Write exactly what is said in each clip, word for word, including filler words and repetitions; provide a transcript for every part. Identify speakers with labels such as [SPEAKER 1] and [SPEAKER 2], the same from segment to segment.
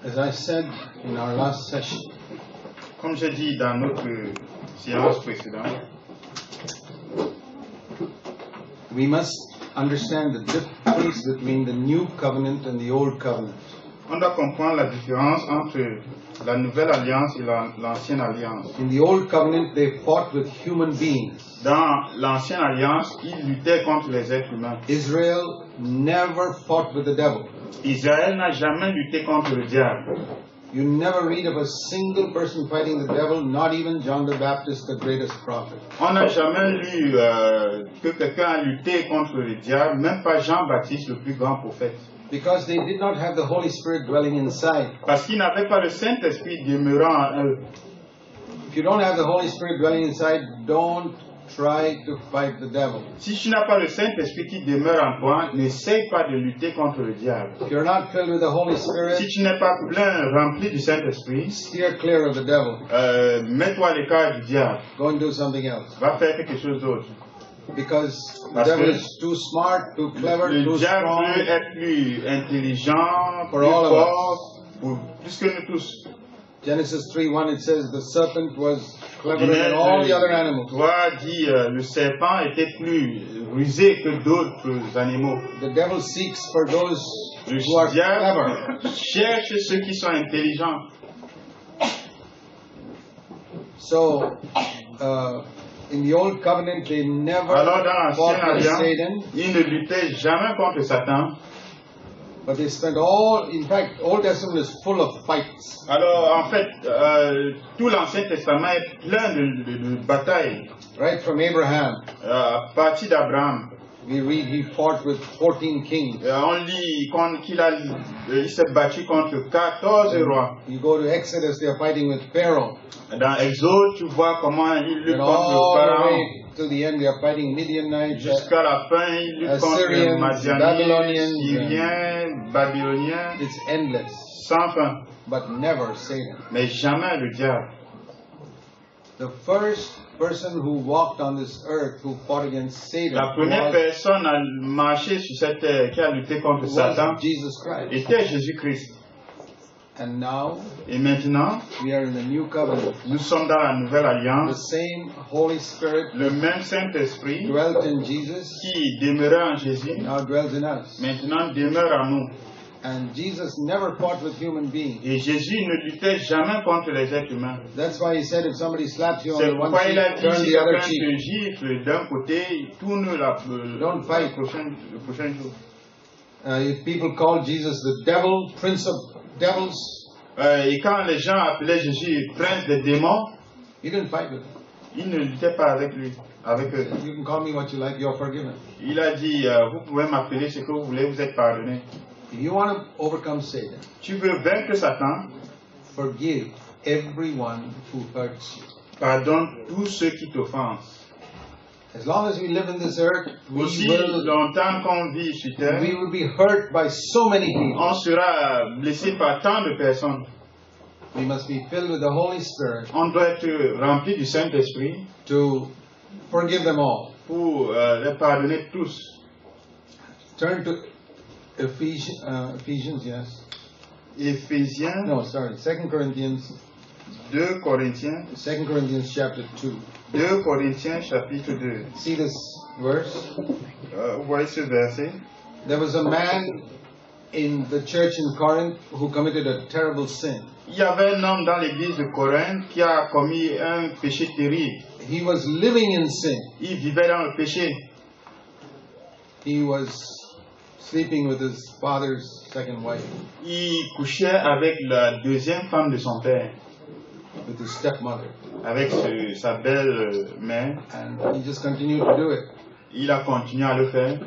[SPEAKER 1] As I said in our last session,
[SPEAKER 2] comme j'ai dit dans notre séance précédente,
[SPEAKER 1] we must understand the difference between the new covenant and the old covenant.
[SPEAKER 2] On doit comprendre la différence entre la nouvelle alliance et la, l'ancienne alliance.
[SPEAKER 1] In the old covenant, they fought with human beings.
[SPEAKER 2] Dans l'ancienne alliance, ils luttaient contre les êtres humains.
[SPEAKER 1] Israel never fought with the devil.
[SPEAKER 2] Israël n'a jamais lutté contre le diable.
[SPEAKER 1] You never read of a single person fighting the devil, not even John the Baptist, the greatest prophet.
[SPEAKER 2] On n'a jamais lu euh, que quelqu'un a lutté contre le diable, même pas Jean-Baptiste, le plus grand prophète.
[SPEAKER 1] Because they did not have the Holy Spirit dwelling inside.
[SPEAKER 2] Parce qu'ils n'avaient pas le Saint-Esprit demeurant en eux.
[SPEAKER 1] If you don't have the Holy Spirit dwelling inside, don't try to fight the devil.
[SPEAKER 2] Si tu n'as pas le Saint-Esprit qui demeure en toi, n'essaye pas de lutter contre le diable.
[SPEAKER 1] If you're not filled with the Holy Spirit,
[SPEAKER 2] Si tu n'es pas plein, rempli du Saint-Esprit,
[SPEAKER 1] steer clear of the devil.
[SPEAKER 2] euh, mets-toi à l'écart du diable.
[SPEAKER 1] Go and do something else.
[SPEAKER 2] Va faire quelque chose d'autre.
[SPEAKER 1] Because the
[SPEAKER 2] Parce
[SPEAKER 1] devil
[SPEAKER 2] que
[SPEAKER 1] is too smart, too clever,
[SPEAKER 2] Le
[SPEAKER 1] too
[SPEAKER 2] diable
[SPEAKER 1] strong.
[SPEAKER 2] veut être plus intelligent,
[SPEAKER 1] For
[SPEAKER 2] plus
[SPEAKER 1] all of
[SPEAKER 2] fort, pour- plus que nous tous.
[SPEAKER 1] Genesis three one, it says the serpent was cleverer
[SPEAKER 2] Genèse
[SPEAKER 1] than all the other animals.
[SPEAKER 2] trois dit euh, le serpent était plus rusé que d'autres animaux.
[SPEAKER 1] The devil seeks for those
[SPEAKER 2] Le
[SPEAKER 1] who are clever.
[SPEAKER 2] diable cherche ceux qui sont intelligents.
[SPEAKER 1] So, uh, in the old covenant, they never
[SPEAKER 2] Alors dans
[SPEAKER 1] fought
[SPEAKER 2] l'ancienne
[SPEAKER 1] with
[SPEAKER 2] alliance,
[SPEAKER 1] Satan,
[SPEAKER 2] ils ne luttaient jamais contre Satan.
[SPEAKER 1] but they spent all, in fact, Old Testament is full of fights.
[SPEAKER 2] Alors en fait, euh, tout l'Ancien Testament est plein de, de- de batailles.
[SPEAKER 1] Right from Abraham,
[SPEAKER 2] Euh, à partir d'Abraham,
[SPEAKER 1] we read he fought with fourteen kings.
[SPEAKER 2] euh, on lit qu'on- qu'il a, euh, il s'est battu contre quatorze rois.
[SPEAKER 1] You go to Exodus, they are fighting with Pharaoh.
[SPEAKER 2] Dans Exode, tu vois comment il lutte
[SPEAKER 1] And
[SPEAKER 2] contre le
[SPEAKER 1] all the
[SPEAKER 2] pharaon.
[SPEAKER 1] way to the end, they are fighting Midianites, uh,
[SPEAKER 2] Jusqu'à la fin, il lutte contre les
[SPEAKER 1] Assyrians,
[SPEAKER 2] Madianites,
[SPEAKER 1] Babylonians,
[SPEAKER 2] Syriens, Babyloniens,
[SPEAKER 1] it's endless,
[SPEAKER 2] sans fin.
[SPEAKER 1] but never Satan.
[SPEAKER 2] Mais jamais le diable.
[SPEAKER 1] The first person who walked on this earth who fought against Satan
[SPEAKER 2] La première
[SPEAKER 1] was,
[SPEAKER 2] personne à marcher sur cette terre qui a lutté contre Satan
[SPEAKER 1] was Jesus Christ.
[SPEAKER 2] était Jésus-Christ.
[SPEAKER 1] And now
[SPEAKER 2] Et maintenant,
[SPEAKER 1] we are in the new covenant.
[SPEAKER 2] nous sommes dans la nouvelle
[SPEAKER 1] The
[SPEAKER 2] alliance.
[SPEAKER 1] same Holy Spirit
[SPEAKER 2] Le même Saint-Esprit
[SPEAKER 1] dwelt in Jesus,
[SPEAKER 2] qui demeurait en Jésus,
[SPEAKER 1] now dwells in us.
[SPEAKER 2] maintenant demeure en nous.
[SPEAKER 1] And Jesus never fought with human beings.
[SPEAKER 2] Et Jésus ne luttait jamais contre les êtres humains.
[SPEAKER 1] That's why he said if somebody slaps you on
[SPEAKER 2] C'est
[SPEAKER 1] the one
[SPEAKER 2] pourquoi il a
[SPEAKER 1] cheek,
[SPEAKER 2] dit
[SPEAKER 1] turn
[SPEAKER 2] si
[SPEAKER 1] the other
[SPEAKER 2] quelqu'un
[SPEAKER 1] cheek.
[SPEAKER 2] te gifle d'un côté, tourne la, le,
[SPEAKER 1] Don't fight.
[SPEAKER 2] le prochain, le prochain jour.
[SPEAKER 1] Uh, if people call Jesus the devil, prince of devils,
[SPEAKER 2] Euh, et quand les gens appelaient Jésus prince des démons,
[SPEAKER 1] he didn't fight with them.
[SPEAKER 2] ils ne luttaient pas avec lui, avec eux.
[SPEAKER 1] You can call me what you like, you're forgiven.
[SPEAKER 2] Il a dit, euh, vous pouvez m'appeler ce que vous voulez, vous êtes pardonné.
[SPEAKER 1] If you want to overcome Satan,
[SPEAKER 2] Tu veux vaincre Satan,
[SPEAKER 1] forgive everyone who hurts you.
[SPEAKER 2] pardonne tous ceux qui t'offensent.
[SPEAKER 1] As long as we live in this earth, we
[SPEAKER 2] Aussi
[SPEAKER 1] will,
[SPEAKER 2] longtemps qu'on vit sur terre,
[SPEAKER 1] we will be hurt by so many people.
[SPEAKER 2] on sera blessé par tant de personnes.
[SPEAKER 1] We must be filled with the Holy Spirit
[SPEAKER 2] On doit être rempli du Saint-Esprit
[SPEAKER 1] to forgive them all.
[SPEAKER 2] pour euh, les pardonner tous.
[SPEAKER 1] Turn to Ephesians, uh, Ephesians, yes.
[SPEAKER 2] Éphésiens,
[SPEAKER 1] No, sorry, Second Corinthians,
[SPEAKER 2] deux Corinthiens,
[SPEAKER 1] Second Corinthians chapter two.
[SPEAKER 2] deux Corinthiens chapitre deux.
[SPEAKER 1] See this verse?
[SPEAKER 2] Euh, vous voyez ce verset?
[SPEAKER 1] There was a man in the church in Corinth who committed a terrible sin.
[SPEAKER 2] Il y avait un homme dans l'église de Corinthe qui a commis un péché terrible.
[SPEAKER 1] He was living in sin.
[SPEAKER 2] Il vivait dans le péché.
[SPEAKER 1] He was sleeping with his father's second wife,
[SPEAKER 2] Il couchait avec la deuxième femme de son père,
[SPEAKER 1] with his stepmother.
[SPEAKER 2] avec ce- sa belle euh, mère.
[SPEAKER 1] And he just continued to do it.
[SPEAKER 2] Il a continué à le faire.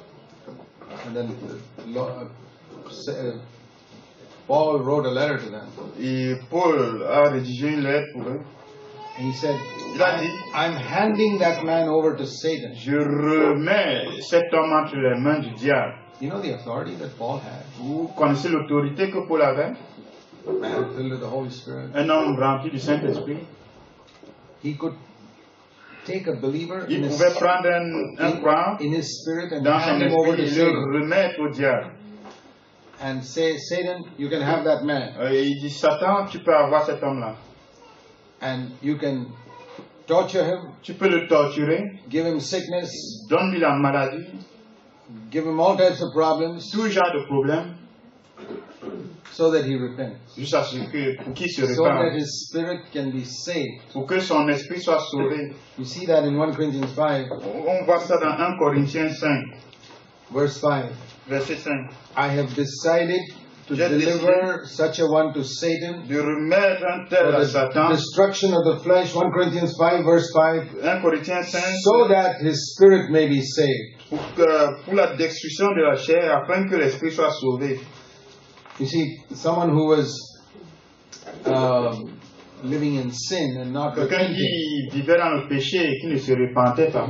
[SPEAKER 1] And then the, lo- uh, sa- uh, Paul wrote a letter to them.
[SPEAKER 2] Et Paul a rédigé une lettre pour eux.
[SPEAKER 1] And he said,
[SPEAKER 2] Il a dit,
[SPEAKER 1] I'm handing that man over to Satan.
[SPEAKER 2] je remets cet homme entre les mains du diable.
[SPEAKER 1] You know the authority that Paul had?
[SPEAKER 2] Vous connaissez l'autorité que Paul avait?
[SPEAKER 1] A man filled with the Holy Spirit.
[SPEAKER 2] Un homme rempli du Saint-Esprit.
[SPEAKER 1] He could take a believer in
[SPEAKER 2] Il
[SPEAKER 1] his,
[SPEAKER 2] pouvait prendre un, un croyant
[SPEAKER 1] in his spirit and
[SPEAKER 2] dans son
[SPEAKER 1] hand him over
[SPEAKER 2] esprit
[SPEAKER 1] to
[SPEAKER 2] et le
[SPEAKER 1] Satan.
[SPEAKER 2] remettre au diable.
[SPEAKER 1] and say, Satan, you can have that man.
[SPEAKER 2] Euh, il dit, Satan, tu peux avoir cet homme-là.
[SPEAKER 1] And you can torture him,
[SPEAKER 2] Tu peux le torturer,
[SPEAKER 1] give him sickness,
[SPEAKER 2] donne-lui la maladie,
[SPEAKER 1] give him all types of problems,
[SPEAKER 2] tout genre de problèmes,
[SPEAKER 1] so that he repents.
[SPEAKER 2] jusqu'à ce que, pour qu'il se
[SPEAKER 1] So that
[SPEAKER 2] répande,
[SPEAKER 1] his spirit can be saved.
[SPEAKER 2] pour que son esprit soit sauvé.
[SPEAKER 1] You see that in First Corinthians five,
[SPEAKER 2] On voit ça dans un Corinthiens cinq,
[SPEAKER 1] verse five.
[SPEAKER 2] verset cinq.
[SPEAKER 1] I have decided to
[SPEAKER 2] J'ai
[SPEAKER 1] deliver such a one to Satan
[SPEAKER 2] De remettre un tel
[SPEAKER 1] for
[SPEAKER 2] à
[SPEAKER 1] the
[SPEAKER 2] Satan,
[SPEAKER 1] destruction of the flesh, First Corinthians five, verse five,
[SPEAKER 2] un Corinthiens cinq,
[SPEAKER 1] so that his spirit may be saved.
[SPEAKER 2] pour, que, pour la destruction de la chair, afin que l'esprit soit sauvé.
[SPEAKER 1] You see, someone who was um, living in sin and not
[SPEAKER 2] Quelqu'un
[SPEAKER 1] repenting,
[SPEAKER 2] qui vivait dans le péché et qui ne se repentait pas.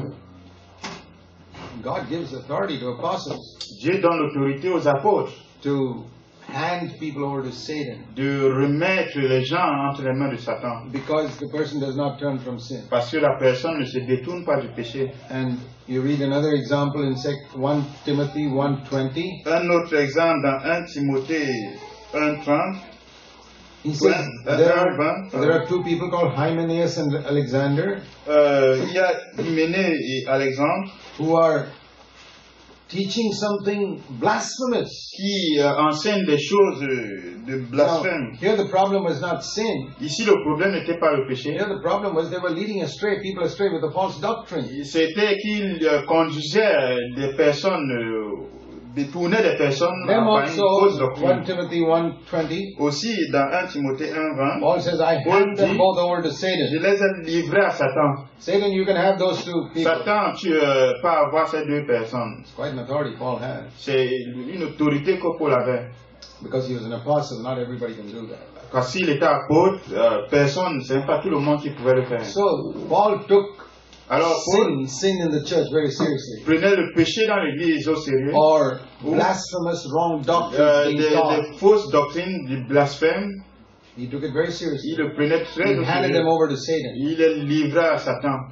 [SPEAKER 1] God gives authority to apostles
[SPEAKER 2] Dieu donne l'autorité aux apôtres
[SPEAKER 1] to hand people over to Satan
[SPEAKER 2] de remettre les gens entre les mains de Satan.
[SPEAKER 1] because the person does not turn from sin.
[SPEAKER 2] Parce que la personne ne se détourne pas du péché.
[SPEAKER 1] And you read another example in First Timothy one twenty.
[SPEAKER 2] Un autre exemple dans un Timothée un trente.
[SPEAKER 1] He says
[SPEAKER 2] Ouais,
[SPEAKER 1] there
[SPEAKER 2] un
[SPEAKER 1] are,
[SPEAKER 2] vingt,
[SPEAKER 1] there are two people called Hymenaeus and Alexander
[SPEAKER 2] Euh, il y a Hyménée et Alexandre
[SPEAKER 1] who are teaching something blasphemous.
[SPEAKER 2] qui euh, enseignent des choses euh, de
[SPEAKER 1] Now,
[SPEAKER 2] blasphème.
[SPEAKER 1] here the problem was not sin.
[SPEAKER 2] Ici, le problème n'était pas le péché.
[SPEAKER 1] Here the problem was they were leading astray people astray with a false doctrine.
[SPEAKER 2] C'était qu'ils euh, conduisaient des personnes, euh, détournaient des personnes
[SPEAKER 1] Them
[SPEAKER 2] par une fausse
[SPEAKER 1] also,
[SPEAKER 2] doctrine.
[SPEAKER 1] First Timothy one twenty,
[SPEAKER 2] Aussi, dans un Timothée un vingt,
[SPEAKER 1] Paul says, I
[SPEAKER 2] Paul
[SPEAKER 1] hand them
[SPEAKER 2] dit,
[SPEAKER 1] both over to
[SPEAKER 2] je
[SPEAKER 1] Satan.
[SPEAKER 2] les ai livrés à Satan.
[SPEAKER 1] Satan, you can have those two people.
[SPEAKER 2] Satan, tu euh, peux avoir ces deux personnes.
[SPEAKER 1] It's quite an authority Paul had.
[SPEAKER 2] C'est une autorité que Paul avait.
[SPEAKER 1] Because he was an apostle, not everybody can do that.
[SPEAKER 2] Quand s'il était apôtre, euh, personne, c'est pas tout le monde qui pouvait le faire.
[SPEAKER 1] So, Paul took
[SPEAKER 2] Alors, Paul
[SPEAKER 1] sin, sin in the church very seriously.
[SPEAKER 2] prenait le péché dans l'église au sérieux.
[SPEAKER 1] Or blasphemous, wrong doctrines
[SPEAKER 2] Euh,
[SPEAKER 1] being
[SPEAKER 2] des,
[SPEAKER 1] taught.
[SPEAKER 2] des fausses doctrines, du blasphème,
[SPEAKER 1] He took it very seriously.
[SPEAKER 2] il le prenait très
[SPEAKER 1] He
[SPEAKER 2] au
[SPEAKER 1] handed
[SPEAKER 2] sérieux.
[SPEAKER 1] them over to Satan.
[SPEAKER 2] Il les livrait à Satan.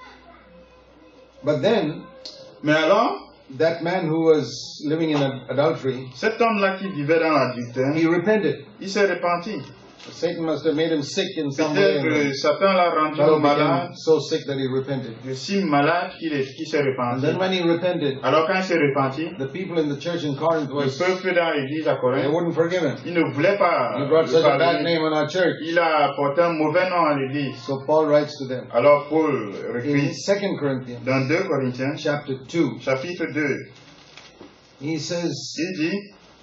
[SPEAKER 1] But then,
[SPEAKER 2] Mais alors,
[SPEAKER 1] that man who was living in ad- adultery,
[SPEAKER 2] cet homme-là qui vivait dans l'adultère,
[SPEAKER 1] he repented.
[SPEAKER 2] il s'est repenti.
[SPEAKER 1] Satan must have made him sick in some way.
[SPEAKER 2] Peut-être
[SPEAKER 1] and
[SPEAKER 2] que Satan l'a rendu
[SPEAKER 1] fellow became
[SPEAKER 2] malade,
[SPEAKER 1] so sick that he repented.
[SPEAKER 2] si malade qu'il est- qu'il s'est
[SPEAKER 1] And
[SPEAKER 2] repenti.
[SPEAKER 1] then when he repented,
[SPEAKER 2] Alors quand il s'est repenti,
[SPEAKER 1] the people in the church in Corinth
[SPEAKER 2] le
[SPEAKER 1] was,
[SPEAKER 2] peuple dans l'église à
[SPEAKER 1] they
[SPEAKER 2] Corinthe,
[SPEAKER 1] wouldn't forgive him.
[SPEAKER 2] il ne voulait pas
[SPEAKER 1] He brought
[SPEAKER 2] le
[SPEAKER 1] such a bad
[SPEAKER 2] pardonner.
[SPEAKER 1] name on our church.
[SPEAKER 2] Il a apporté un mauvais nom à l'église.
[SPEAKER 1] So Paul writes to them
[SPEAKER 2] Alors Paul
[SPEAKER 1] in
[SPEAKER 2] écrit
[SPEAKER 1] Second Corinthians
[SPEAKER 2] dans deux Corinthiens,
[SPEAKER 1] chapter two.
[SPEAKER 2] chapitre deux,
[SPEAKER 1] He says,
[SPEAKER 2] il dit,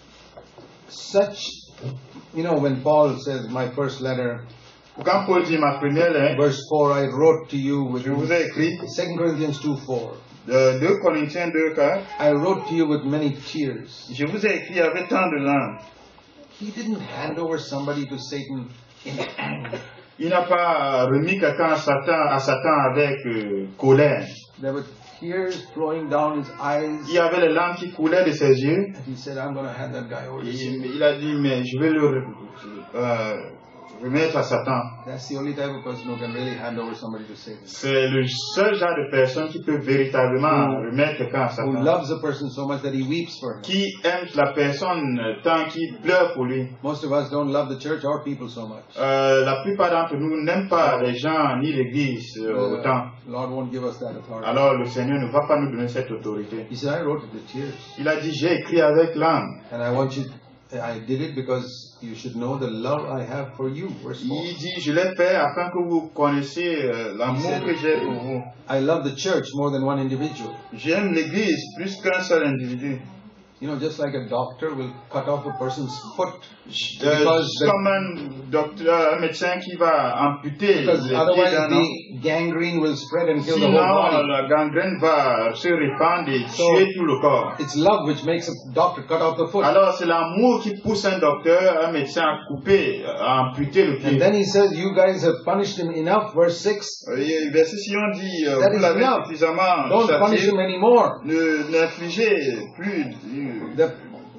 [SPEAKER 1] such, you know, when Paul says, my first letter,
[SPEAKER 2] quand Paul dit ma première lettre,
[SPEAKER 1] verse four, I wrote to you with
[SPEAKER 2] je vous ai écrit,
[SPEAKER 1] Second Corinthians two four.
[SPEAKER 2] de deux Corinthiens deux, quatre,
[SPEAKER 1] I wrote to you with many tears.
[SPEAKER 2] je vous ai écrit avec tant de larmes.
[SPEAKER 1] He didn't hand over somebody to Satan in anger.
[SPEAKER 2] Il n'a pas remis quelqu'un à Satan, à Satan avec euh, colère.
[SPEAKER 1] There were tears flowing down his eyes.
[SPEAKER 2] Il y avait les larmes qui coulaient de ses yeux.
[SPEAKER 1] And he said, I'm going to hand that guy over to Satan.
[SPEAKER 2] Il, il a dit, mais je vais le re- euh, remettre à Satan.
[SPEAKER 1] That's the only type of person who can really hand over somebody to Satan.
[SPEAKER 2] C'est le seul genre de personne qui peut véritablement
[SPEAKER 1] Who-
[SPEAKER 2] remettre quelqu'un à
[SPEAKER 1] Who
[SPEAKER 2] Satan.
[SPEAKER 1] loves a person so much that he weeps for him.
[SPEAKER 2] Qui aime la personne tant qu'il pleure pour lui.
[SPEAKER 1] Most of us don't love the church or people so much.
[SPEAKER 2] Euh, la plupart d'entre nous n'aiment pas les gens ni l'église euh,
[SPEAKER 1] The
[SPEAKER 2] autant.
[SPEAKER 1] Lord won't give us that authority.
[SPEAKER 2] Alors le Seigneur ne va pas nous donner cette autorité.
[SPEAKER 1] He said, I wrote it with tears.
[SPEAKER 2] Il a dit, j'ai écrit avec l'âme.
[SPEAKER 1] And I want you, I did it because you should know the love I have for you. Verse four.
[SPEAKER 2] Il dit, je l'ai fait afin que vous connaissiez euh, l'amour que j'ai pour vous.
[SPEAKER 1] I love the church more than one individual.
[SPEAKER 2] J'aime l'église plus qu'un seul individu.
[SPEAKER 1] You know, just like a doctor will cut off a person's foot
[SPEAKER 2] Euh,
[SPEAKER 1] because, the,
[SPEAKER 2] comme un docteur, un médecin qui va amputer
[SPEAKER 1] because
[SPEAKER 2] les pieds
[SPEAKER 1] otherwise
[SPEAKER 2] d'un homme.
[SPEAKER 1] the gangrene will spread and kill the whole
[SPEAKER 2] Sinon,
[SPEAKER 1] body.
[SPEAKER 2] la gangrène va se répandre et
[SPEAKER 1] So-
[SPEAKER 2] tuer tout le corps.
[SPEAKER 1] It's love which makes a doctor cut off the foot.
[SPEAKER 2] Alors, c'est l'amour qui pousse un docteur, un médecin à couper, à amputer le pied.
[SPEAKER 1] And then he says, you guys have punished him enough. Verse six.
[SPEAKER 2] Et verset six, on dit, euh,
[SPEAKER 1] That
[SPEAKER 2] vous
[SPEAKER 1] is
[SPEAKER 2] l'avez
[SPEAKER 1] enough.
[SPEAKER 2] suffisamment
[SPEAKER 1] Don't punish
[SPEAKER 2] châtié,
[SPEAKER 1] him anymore.
[SPEAKER 2] ne n'infligez plus. euh,
[SPEAKER 1] The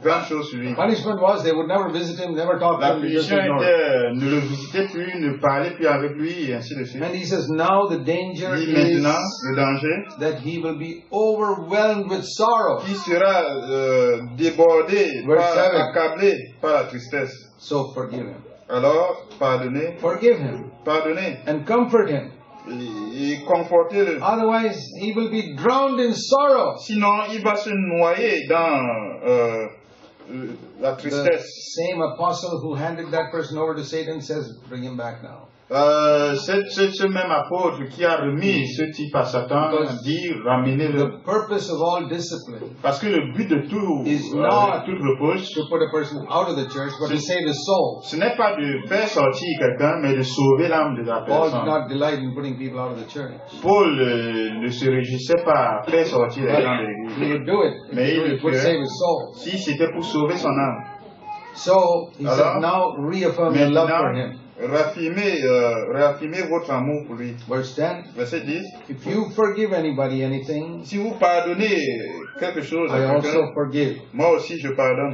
[SPEAKER 2] grande chose sur lui.
[SPEAKER 1] Punishment was they would never visit him, never talk to
[SPEAKER 2] La
[SPEAKER 1] him, they just
[SPEAKER 2] punition
[SPEAKER 1] ignore him.
[SPEAKER 2] était euh, ne le visiter plus, ne parler plus avec lui, et ainsi de suite.
[SPEAKER 1] And he says now the danger
[SPEAKER 2] Dit
[SPEAKER 1] is
[SPEAKER 2] maintenant, le danger,
[SPEAKER 1] that he will be overwhelmed with sorrow.
[SPEAKER 2] qui sera euh, débordé,
[SPEAKER 1] Verse
[SPEAKER 2] par,
[SPEAKER 1] seven.
[SPEAKER 2] accablé par la tristesse.
[SPEAKER 1] So forgive him.
[SPEAKER 2] Alors, pardonnez,
[SPEAKER 1] Forgive him
[SPEAKER 2] pardonnez,
[SPEAKER 1] and comfort him.
[SPEAKER 2] et, et confortez-le.
[SPEAKER 1] Otherwise, he will be drowned in sorrow.
[SPEAKER 2] Sinon, il va se noyer dans euh, euh, la
[SPEAKER 1] The
[SPEAKER 2] tristesse.
[SPEAKER 1] same apostle who handed that person over to Satan says, bring him back now.
[SPEAKER 2] Euh, c'est c'est ce même apôtre qui a remis ce type à Satan,
[SPEAKER 1] Because
[SPEAKER 2] dit ramenez-le.
[SPEAKER 1] The purpose of all discipline
[SPEAKER 2] Parce que le but de tout,
[SPEAKER 1] is
[SPEAKER 2] euh,
[SPEAKER 1] not
[SPEAKER 2] de toute reproche,
[SPEAKER 1] to put a person out of the church, but to
[SPEAKER 2] C'est-
[SPEAKER 1] save his soul.
[SPEAKER 2] ce n'est pas de faire sortir quelqu'un, mais de sauver l'âme de la
[SPEAKER 1] Paul did
[SPEAKER 2] personne.
[SPEAKER 1] not delight in putting people out of the church.
[SPEAKER 2] Paul euh, ne se réjouissait pas à faire sortir les gens de
[SPEAKER 1] He
[SPEAKER 2] l'église.
[SPEAKER 1] would do it if
[SPEAKER 2] Mais
[SPEAKER 1] he
[SPEAKER 2] il
[SPEAKER 1] would-
[SPEAKER 2] le
[SPEAKER 1] it would
[SPEAKER 2] ferait.
[SPEAKER 1] save his soul.
[SPEAKER 2] Si c'était pour sauver son âme.
[SPEAKER 1] So he said,
[SPEAKER 2] Alors,
[SPEAKER 1] now reaffirm your love for
[SPEAKER 2] Maintenant,
[SPEAKER 1] him.
[SPEAKER 2] réaffirmez, euh, réaffirmez votre amour pour lui.
[SPEAKER 1] Verse ten,
[SPEAKER 2] Verset dix.
[SPEAKER 1] if you forgive anybody anything,
[SPEAKER 2] Si vous pardonnez quelque chose
[SPEAKER 1] I
[SPEAKER 2] à
[SPEAKER 1] also
[SPEAKER 2] quelqu'un,
[SPEAKER 1] forgive.
[SPEAKER 2] moi aussi je pardonne.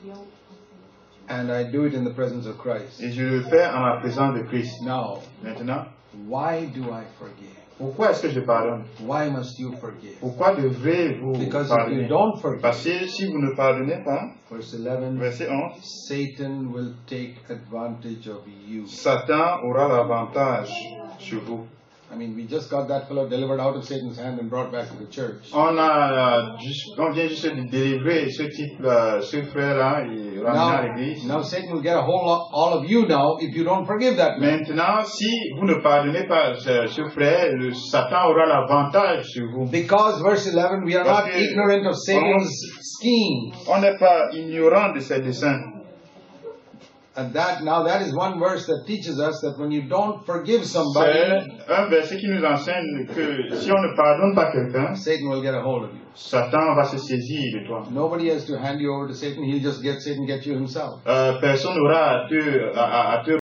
[SPEAKER 1] And I do it in the presence of Christ.
[SPEAKER 2] Et je le fais en la présence de Christ.
[SPEAKER 1] Now,
[SPEAKER 2] Maintenant,
[SPEAKER 1] why do I forgive?
[SPEAKER 2] pourquoi est-ce que je pardonne?
[SPEAKER 1] Why must you forgive?
[SPEAKER 2] Pourquoi devrez-vous
[SPEAKER 1] Because if you
[SPEAKER 2] pardonner?
[SPEAKER 1] don't forgive,
[SPEAKER 2] Parce que si vous ne pardonnez pas,
[SPEAKER 1] verse eleven,
[SPEAKER 2] verset onze,
[SPEAKER 1] Satan will take advantage of you.
[SPEAKER 2] Satan aura l'avantage sur vous.
[SPEAKER 1] I mean, we just got that fellow delivered out of Satan's hand and brought back to the church.
[SPEAKER 2] On, a, euh, juste, on vient juste de délivrer ce type, euh, ce frère-là et ramener à
[SPEAKER 1] Now,
[SPEAKER 2] l'église.
[SPEAKER 1] now Satan will get a whole lot, all of you now if you don't forgive that man.
[SPEAKER 2] Maintenant, si vous ne pardonnez pas ce, ce frère, le Satan aura l'avantage sur vous.
[SPEAKER 1] Because, verse eleven, we are not
[SPEAKER 2] Parce que-
[SPEAKER 1] ignorant of Satan's schemes.
[SPEAKER 2] On n'est pas ignorant de ses desseins.
[SPEAKER 1] And that, now that is one verse that teaches us that when you don't forgive somebody,
[SPEAKER 2] C'est un verset qui nous enseigne que si on ne pardonne pas quelqu'un,
[SPEAKER 1] Satan will get a hold of you.
[SPEAKER 2] Satan va se saisir de toi.
[SPEAKER 1] Nobody has to hand you over to Satan. He'll just get Satan, get you himself.
[SPEAKER 2] Euh, personne n'aura à te, à, à- à te